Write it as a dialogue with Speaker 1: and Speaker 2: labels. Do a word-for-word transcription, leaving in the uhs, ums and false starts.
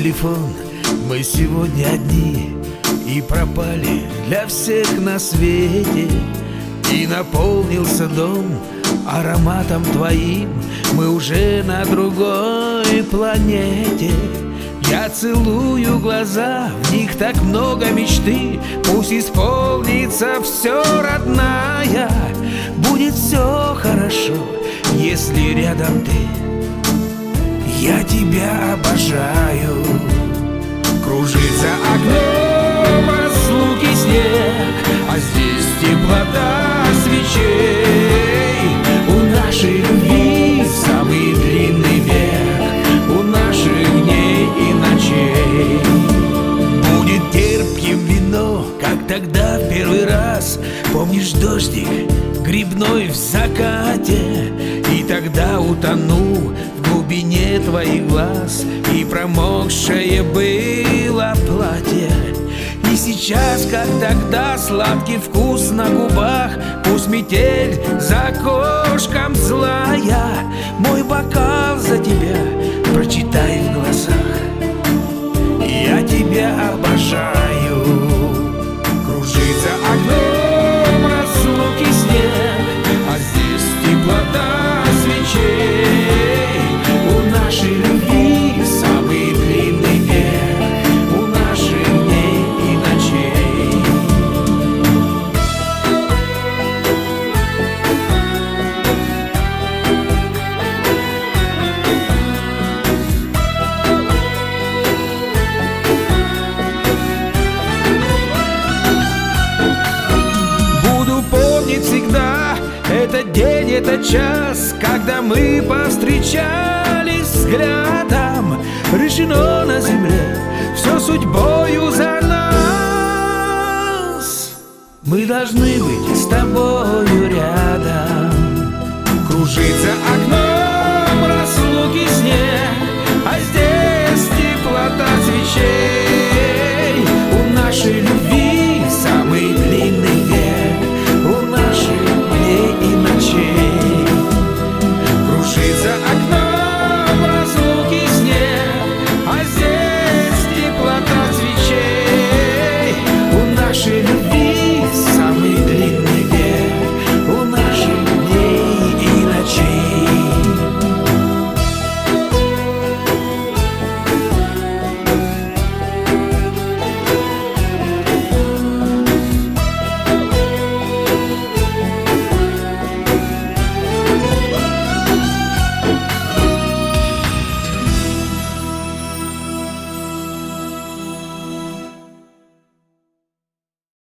Speaker 1: телефон, мы сегодня одни и пропали для всех на свете. И наполнился дом ароматом твоим, мы уже на другой планете. Я целую глаза, в них так много мечты. Пусть исполнится все, родная. Будет все хорошо, если рядом ты. Я тебя обожаю. Кружится окном разлуки снег, а здесь теплота свечей. У нашей любви самый длинный век, у наших дней и ночей. Будет терпким вино, как тогда в первый раз. Помнишь дождик грибной в закате? И тогда утону в глубине твоих глаз, и промокшее было платье. И сейчас, как тогда, сладкий вкус на губах. Пусть метель за окошком злая, мой бокал за тебя прочитай в глазах. Я тебя обожаю. Кружится окном разлуки снег, а здесь теплота свечей. У нашей любви самый длинный век, у наших дней и ночей. Буду помнить всегда этот день, этот час, когда мы повстречались взглядом. Решено на земле все судьбою за нас. Мы должны быть с тобою рядом. Кружится